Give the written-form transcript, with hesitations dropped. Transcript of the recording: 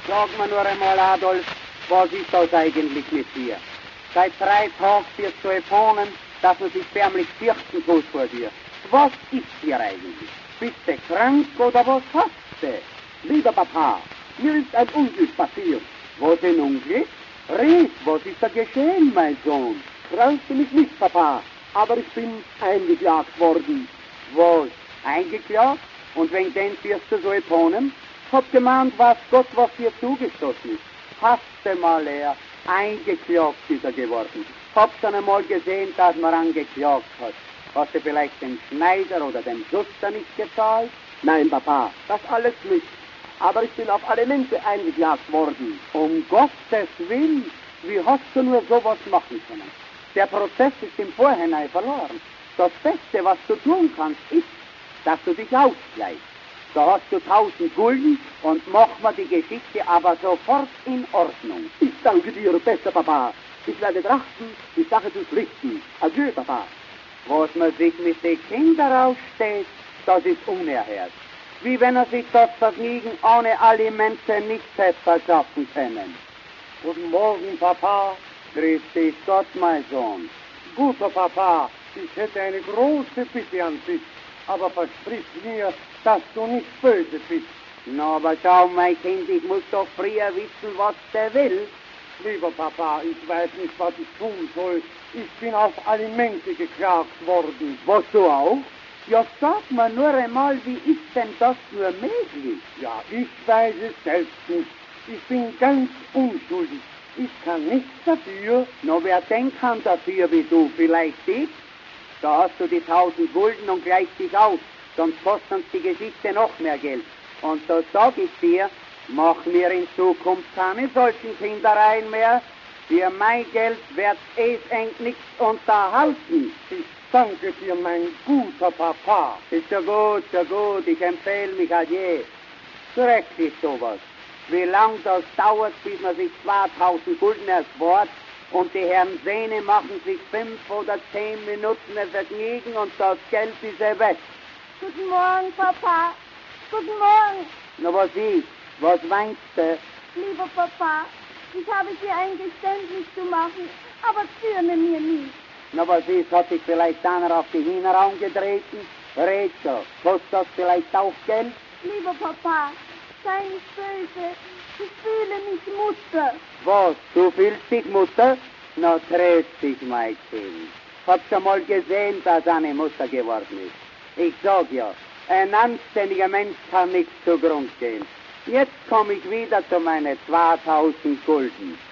Sag mir nur einmal, Adolf, was ist das eigentlich mit dir? Seit 3 Tagen wirst du erfahren, dass man sich förmlich fürchten muss vor dir. Was ist dir eigentlich? Bist du krank oder was hast du? Lieber Papa, mir ist ein Unglück passiert. Was ein Unglück? Red, was ist da geschehen, mein Sohn? Brauchst du mich nicht, Papa, aber ich bin eingeklagt worden. Was? Eingeklagt? Und wegen dem wirst du so erfahren? Hab gemeint, was Gott, was dir zugestoßen ist. Hast du mal eingeklagt ist er geworden. Hab schon einmal gesehen, dass man angeklagt hat. Hast du vielleicht den Schneider oder den Schuster nicht gezahlt? Nein, Papa, das alles nicht. Aber ich bin auf Alimente eingeklagt worden. Um Gottes Willen, wie hast du nur sowas machen können? Der Prozess ist im Vorhinein verloren. Das Beste, was du tun kannst, ist, dass du dich ausgleichst. Da hast du 1000 Gulden und mach mir die Geschichte aber sofort in Ordnung. Ich danke dir, bester Papa. Ich werde trachten, die Sache zu schlichten. Adieu, Papa. Was man sich mit den Kindern aussteht, das ist unerhört. Wie wenn er sich das Vergnügen ohne Alimente nicht hätte verschaffen können. Guten Morgen, Papa. Grüß dich Gott, mein Sohn. Guter Papa, ich hätte eine große Bitte an dich, aber versprich mir, dass du nicht böse bist. Na, aber schau, mein Kind, ich muss doch früher wissen, was der will. Lieber Papa, ich weiß nicht, was ich tun soll. Ich bin auf Alimente geklagt worden. Was, du auch? Ja, sag mir nur einmal, wie ist denn das nur möglich? Ja, ich weiß es selbst nicht. Ich bin ganz unschuldig. Ich kann nichts dafür. Na, wer denn kann dafür wie du? Vielleicht ich? Da hast du die 1000 Gulden und gleichst dich aus. Sonst kostet uns die Geschichte noch mehr Geld. Und da sag ich dir, mach mir in Zukunft keine solchen Kindereien mehr. Für mein Geld wird es eng nichts unterhalten. Ich danke dir, mein guter Papa. Ist ja gut, ich empfehle mich als je. Schrecklich sowas. Wie lang das dauert, bis man sich 2000 Gulden erspart und die Herren Sehne machen sich 5 oder 10 Minuten ein Vergnügen und das Geld ist weg. Guten Morgen, Papa. Guten Morgen. Na, was ist? Was weinst du? Lieber Papa, ich habe dir ein Geständnis zu machen, aber zürne mir nicht. Na, was ist? Hat sich vielleicht einer auf die Hinterraum getreten? Red schon. Kostet das vielleicht auch Geld? Lieber Papa, sei nicht böse. Ich fühle mich Mutter. Was? Du fühlst dich Mutter? Na, tröst dich, mein Kind. Hab schon mal gesehen, dass eine Mutter geworden ist. Ich sag ja, ein anständiger Mensch kann nicht zugrund gehen. Jetzt komme ich wieder zu meinen 2000 Gulden.